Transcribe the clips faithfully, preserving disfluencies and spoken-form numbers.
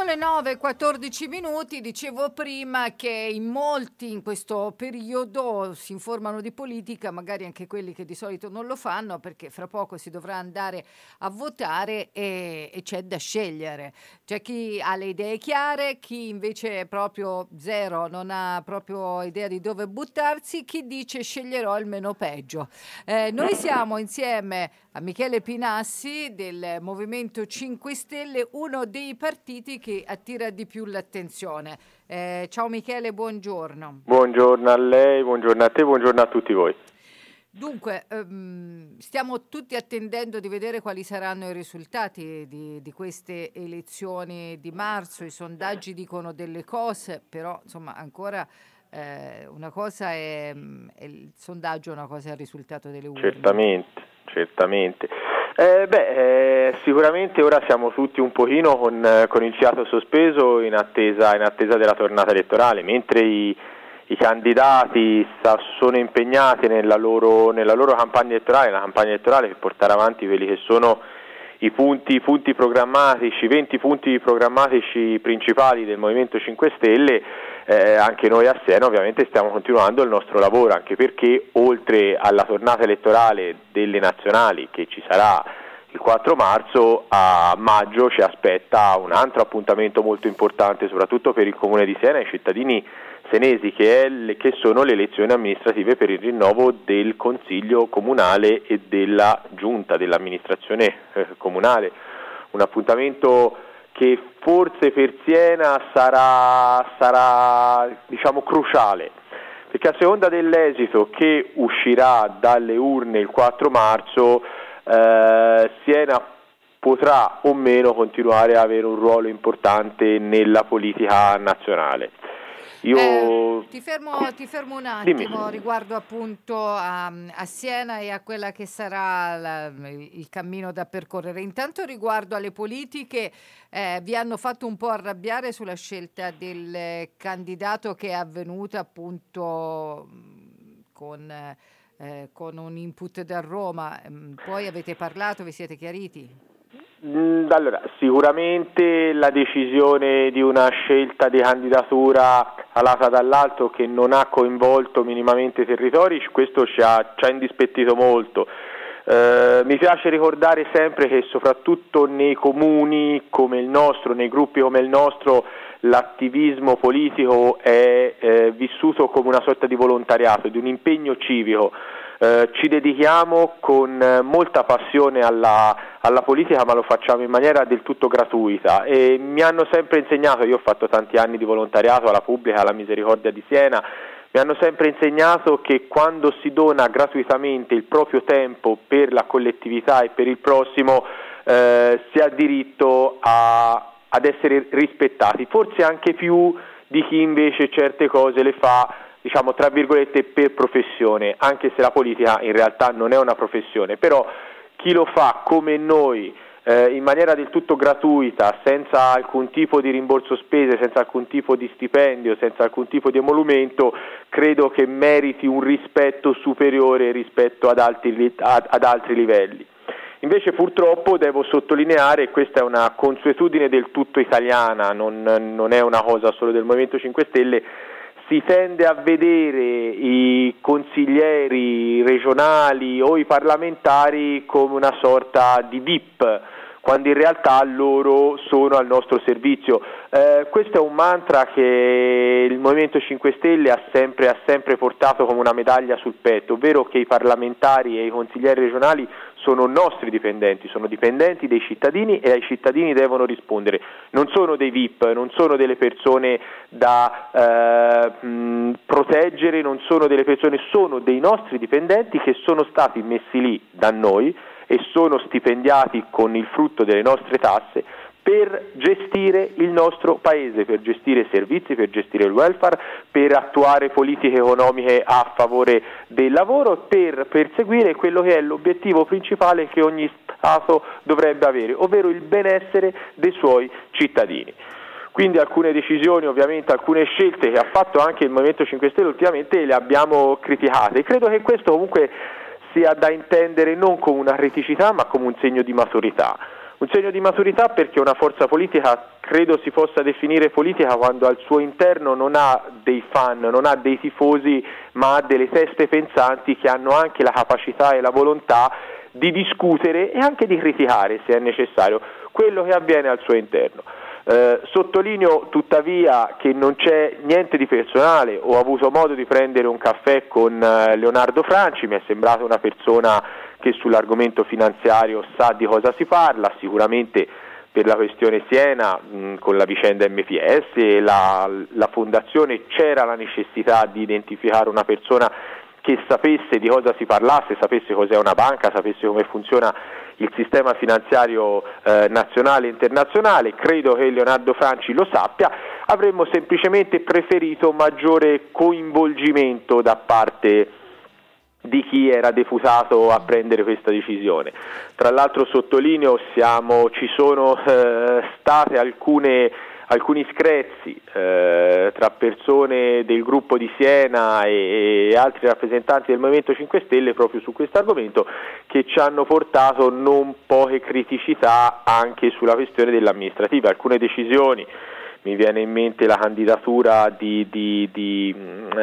le nove e quattordici minuti, dicevo prima che in molti in questo periodo si informano di politica, magari anche quelli che di solito non lo fanno, perché fra poco si dovrà andare a votare e, e c'è da scegliere. C'è chi ha le idee chiare, chi invece è proprio zero, non ha proprio idea di dove buttarsi, chi dice sceglierò il meno peggio. Eh, noi siamo insieme a Michele Pinassi del Movimento cinque Stelle, uno dei partiti che attira di più l'attenzione. Eh, ciao Michele, buongiorno. Buongiorno a lei, buongiorno a te, buongiorno a tutti voi. Dunque, ehm, stiamo tutti attendendo di vedere quali saranno i risultati di, di queste elezioni di marzo. I sondaggi dicono delle cose, però insomma ancora eh, una cosa è, è il sondaggio, una cosa è il risultato delle urne. Certamente, certamente. Eh, beh, eh, sicuramente ora siamo tutti un pochino con, con il fiato sospeso in attesa, in attesa della tornata elettorale, mentre i, i candidati sta, sono impegnati nella loro, nella loro campagna elettorale, la campagna elettorale per portare avanti quelli che sono i punti, punti programmatici, venti punti programmatici principali del Movimento cinque Stelle. Eh, anche noi a Siena ovviamente stiamo continuando il nostro lavoro, anche perché oltre alla tornata elettorale delle nazionali che ci sarà il quattro marzo, a maggio ci aspetta un altro appuntamento molto importante, soprattutto per il Comune di Siena e i cittadini senesi, che, è le, che sono le elezioni amministrative per il rinnovo del Consiglio Comunale e della Giunta dell'amministrazione eh, comunale. Un appuntamento che forse per Siena sarà, sarà diciamo cruciale, perché a seconda dell'esito che uscirà dalle urne il quattro marzo, eh, Siena potrà o meno continuare a avere un ruolo importante nella politica nazionale. Io... Eh, ti, fermo, ti fermo un attimo. Dimmi. Riguardo appunto a, a Siena e a quella che sarà la, il cammino da percorrere. Intanto riguardo alle politiche, eh, vi hanno fatto un po' arrabbiare sulla scelta del candidato che è avvenuta appunto con, eh, con un input da Roma. Poi avete parlato, vi siete chiariti? Allora, sicuramente la decisione di una scelta di candidatura alata dall'alto che non ha coinvolto minimamente i territori, questo ci ha, ci ha indispettito molto. Eh, mi piace ricordare sempre che soprattutto nei comuni come il nostro, nei gruppi come il nostro, l'attivismo politico è eh, vissuto come una sorta di volontariato, di un impegno civico. Eh, ci dedichiamo con molta passione alla, alla politica, ma lo facciamo in maniera del tutto gratuita, e mi hanno sempre insegnato, io ho fatto tanti anni di volontariato alla Pubblica, alla Misericordia di Siena, mi hanno sempre insegnato che quando si dona gratuitamente il proprio tempo per la collettività e per il prossimo, eh, si ha diritto a, ad essere rispettati, forse anche più di chi invece certe cose le fa, diciamo tra virgolette, per professione, anche se la politica in realtà non è una professione, però chi lo fa come noi, eh, in maniera del tutto gratuita, senza alcun tipo di rimborso spese, senza alcun tipo di stipendio, senza alcun tipo di emolumento, credo che meriti un rispetto superiore rispetto ad altri, ad, ad altri livelli. Invece purtroppo devo sottolineare, e questa è una consuetudine del tutto italiana, non, non è una cosa solo del Movimento cinque Stelle, si tende a vedere i consiglieri regionali o i parlamentari come una sorta di V I P, quando in realtà loro sono al nostro servizio. Eh, questo è un mantra che il Movimento cinque Stelle ha sempre, ha sempre portato come una medaglia sul petto, ovvero che i parlamentari e i consiglieri regionali sono nostri dipendenti, sono dipendenti dei cittadini e ai cittadini devono rispondere. Non sono dei V I P, non sono delle persone da eh, mh, proteggere, non sono delle persone, sono dei nostri dipendenti che sono stati messi lì da noi e sono stipendiati con il frutto delle nostre tasse per gestire il nostro paese, per gestire servizi, per gestire il welfare, per attuare politiche economiche a favore del lavoro, per perseguire quello che è l'obiettivo principale che ogni Stato dovrebbe avere, ovvero il benessere dei suoi cittadini. Quindi alcune decisioni, ovviamente alcune scelte che ha fatto anche il Movimento cinque Stelle ultimamente le abbiamo criticate. Credo che questo comunque sia da intendere non come una criticità ma come un segno di maturità. Un segno di maturità perché una forza politica credo si possa definire politica quando al suo interno non ha dei fan, non ha dei tifosi, ma ha delle teste pensanti che hanno anche la capacità e la volontà di discutere e anche di criticare, se è necessario, quello che avviene al suo interno. Eh, sottolineo tuttavia che non c'è niente di personale. Ho avuto modo di prendere un caffè con eh, Leonardo Franci, mi è sembrato una persona che sull'argomento finanziario sa di cosa si parla, sicuramente per la questione Siena mh, con la vicenda M P S e la, la fondazione c'era la necessità di identificare una persona che sapesse di cosa si parlasse, sapesse cos'è una banca, sapesse come funziona il sistema finanziario eh, nazionale e internazionale. Credo che Leonardo Franci lo sappia. Avremmo semplicemente preferito maggiore coinvolgimento da parte di chi era deputato a prendere questa decisione. Tra l'altro sottolineo siamo, ci sono eh, state alcune alcuni screzi eh, tra persone del gruppo di Siena e, e altri rappresentanti del Movimento cinque Stelle proprio su questo argomento, che ci hanno portato non poche criticità anche sulla questione dell'amministrativa. Alcune decisioni, mi viene in mente la candidatura di, di, di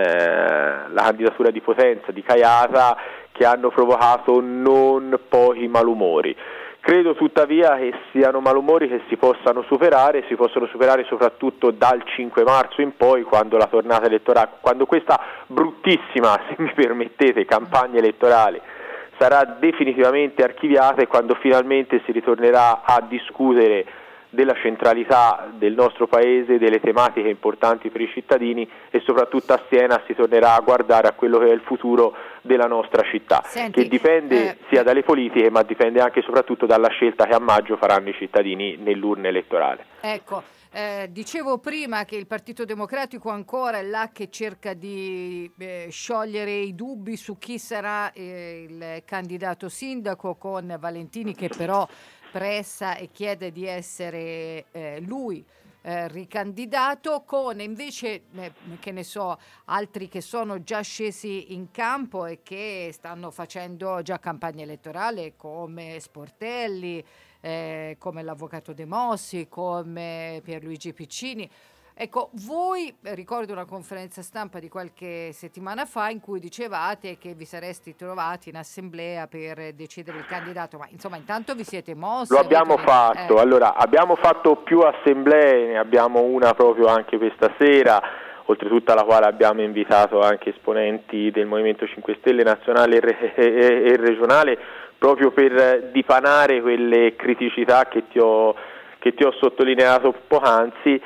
eh, la candidatura di Potenza di Caiata, che hanno provocato non pochi malumori. Credo tuttavia che siano malumori che si possano superare, si possono superare soprattutto dal cinque marzo in poi, quando la tornata elettorale, quando questa bruttissima, se mi permettete, campagna elettorale sarà definitivamente archiviata e quando finalmente si ritornerà a discutere della centralità del nostro paese, delle tematiche importanti per i cittadini e soprattutto a Siena si tornerà a guardare a quello che è il futuro della nostra città. Senti, che dipende eh, sia dalle politiche ma dipende anche e soprattutto dalla scelta che a maggio faranno i cittadini nell'urna elettorale. Ecco, eh, dicevo prima che il Partito Democratico ancora è là che cerca di eh, sciogliere i dubbi su chi sarà eh, il candidato sindaco, con Valentini che però pressa e chiede di essere eh, lui eh, ricandidato, con invece eh, che ne so altri che sono già scesi in campo e che stanno facendo già campagna elettorale, come Sportelli, eh, come l'avvocato De Mossi, come Pierluigi Piccini. Ecco, voi, ricordo una conferenza stampa di qualche settimana fa in cui dicevate che vi sareste trovati in assemblea per decidere il candidato, ma insomma intanto vi siete mossi? Lo abbiamo avete... fatto, eh. allora abbiamo fatto più assemblee, ne abbiamo una proprio anche questa sera, oltretutto alla quale abbiamo invitato anche esponenti del Movimento cinque Stelle nazionale e, re- e-, e regionale, proprio per dipanare quelle criticità che ti ho, che ti ho sottolineato poc'anzi.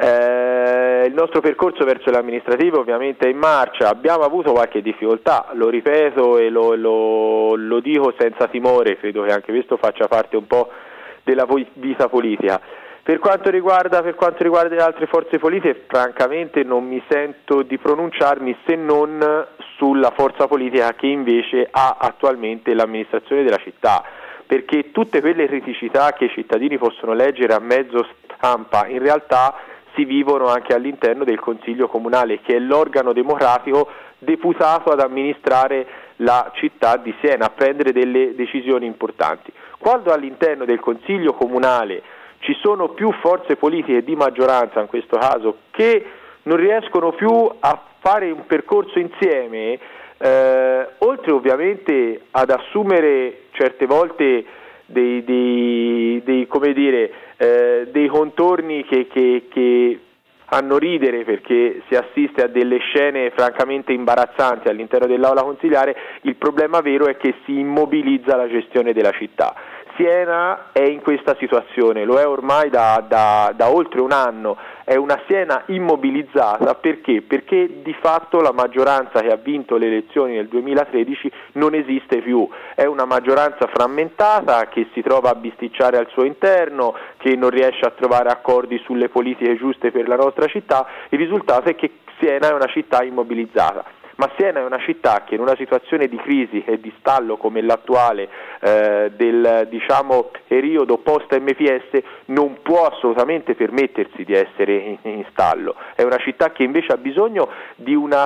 Eh, il nostro percorso verso l'amministrativo ovviamente è in marcia, abbiamo avuto qualche difficoltà, lo ripeto e lo, lo, lo dico senza timore, credo che anche questo faccia parte un po' della vita politica. Per quanto riguarda, per quanto riguarda le altre forze politiche, francamente non mi sento di pronunciarmi se non sulla forza politica che invece ha attualmente l'amministrazione della città, perché tutte quelle criticità che i cittadini possono leggere a mezzo stampa in realtà si vivono anche all'interno del Consiglio Comunale, che è l'organo democratico deputato ad amministrare la città di Siena, a prendere delle decisioni importanti. Quando all'interno del Consiglio Comunale ci sono più forze politiche di maggioranza, in questo caso, che non riescono più a fare un percorso insieme, eh, oltre ovviamente ad assumere certe volte dei, dei, dei come dire, eh, dei contorni che, che, che fanno ridere, perché si assiste a delle scene francamente imbarazzanti all'interno dell'aula consiliare, il problema vero è che si immobilizza la gestione della città. Siena è in questa situazione, lo è ormai da, da, da oltre un anno, è una Siena immobilizzata. Perché? Perché di fatto la maggioranza che ha vinto le elezioni nel duemilatredici non esiste più, è una maggioranza frammentata che si trova a bisticciare al suo interno, che non riesce a trovare accordi sulle politiche giuste per la nostra città. Il risultato è che Siena è una città immobilizzata. Ma Siena è una città che in una situazione di crisi e di stallo come l'attuale eh, del diciamo periodo post M P S non può assolutamente permettersi di essere in, in stallo. È una città che invece ha bisogno di una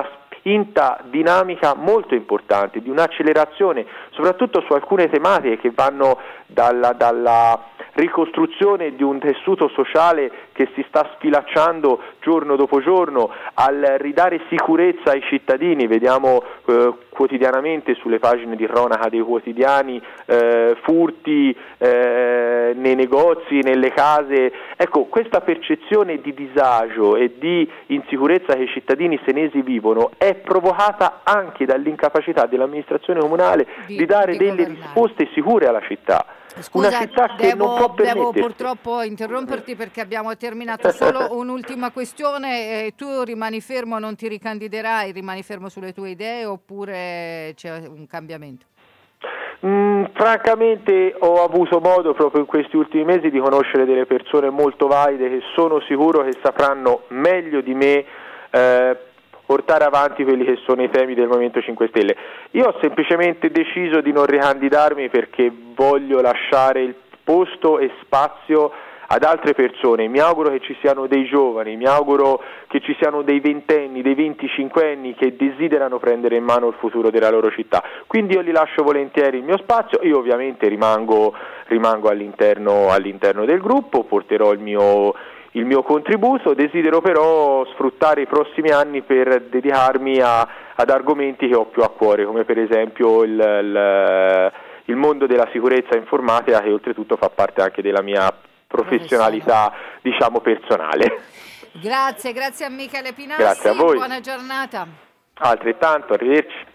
spinta dinamica molto importante, di un'accelerazione soprattutto su alcune tematiche che vanno dalla, dalla ricostruzione di un tessuto sociale che si sta sfilacciando giorno dopo giorno, al ridare sicurezza ai cittadini. Vediamo eh, quotidianamente sulle pagine di cronaca dei quotidiani eh, furti eh, nei negozi, nelle case. Ecco, questa percezione di disagio e di insicurezza che i cittadini senesi vivono è provocata anche dall'incapacità dell'amministrazione comunale di, di dare di delle governare. risposte sicure alla città. Scusa, una città che devo, non può devo purtroppo interromperti perché abbiamo terminato. Solo un'ultima questione: eh, tu rimani fermo, non ti ricandiderai, rimani fermo sulle tue idee oppure c'è un cambiamento? Mm, francamente ho avuto modo proprio in questi ultimi mesi di conoscere delle persone molto valide che sono sicuro che sapranno meglio di me eh, portare avanti quelli che sono i temi del Movimento cinque Stelle. Io ho semplicemente deciso di non ricandidarmi perché voglio lasciare il posto e spazio ad altre persone. Mi auguro che ci siano dei giovani, mi auguro che ci siano dei ventenni, dei venticinquenni che desiderano prendere in mano il futuro della loro città. Quindi io li lascio volentieri il mio spazio. Io ovviamente rimango, rimango all'interno, all'interno del gruppo, porterò il mio il mio contributo, desidero però sfruttare i prossimi anni per dedicarmi a, ad argomenti che ho più a cuore, come per esempio il, il, il mondo della sicurezza informatica, che oltretutto fa parte anche della mia professionalità, diciamo, personale. Grazie, grazie a Michele Pinassi, grazie a voi. Buona giornata. Altrettanto, arrivederci.